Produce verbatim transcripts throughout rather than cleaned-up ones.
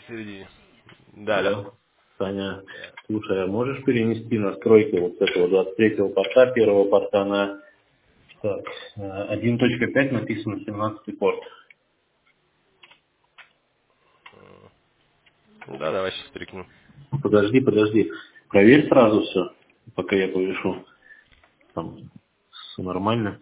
середине. Да, да. Алло, Таня, Да. слушай, а можешь перенести настройки вот этого двадцать третьего порта, первого порта на так, э, один точка пять написано семнадцатый порт. Да, давай сейчас перекину. Подожди, подожди. Проверь сразу все, пока я повешу. Там все нормально.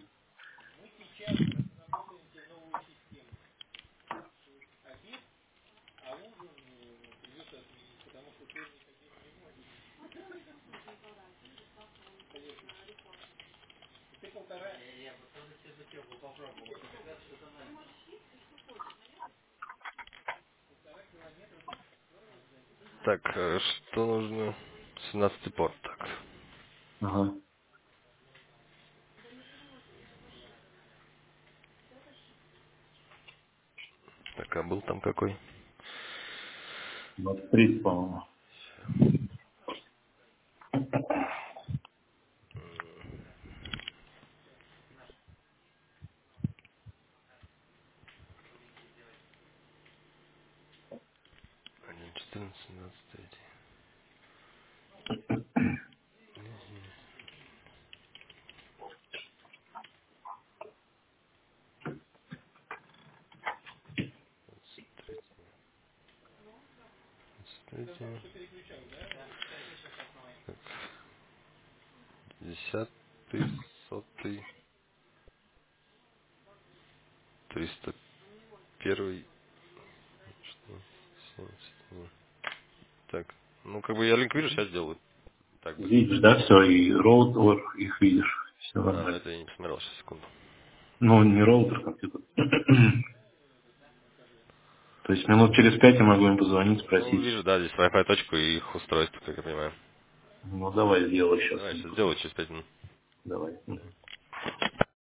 Так, э, что нужно? семнадцатый порт. Так. Ага. Так, а был там какой? двадцать три, по-моему. один четырнадцать, семнадцать, третий. третий. Десятый, сотый, триста первый. Что? семьдесят. Так, ну как бы я линк вижу, сейчас сделаю. Так быстро. Видишь, да, все, и роутер, их видишь. Все А, ну нормально. это я не посмотрел, сейчас, секунду. Ну, не роутер, компьютер. То есть минут через пять я могу им позвонить, Ну, спросить. вижу, да, здесь Wi-Fi точку и их устройство, как я понимаю. Ну, давай сделай сейчас. Давай, сейчас сделаю через пять минут. Давай.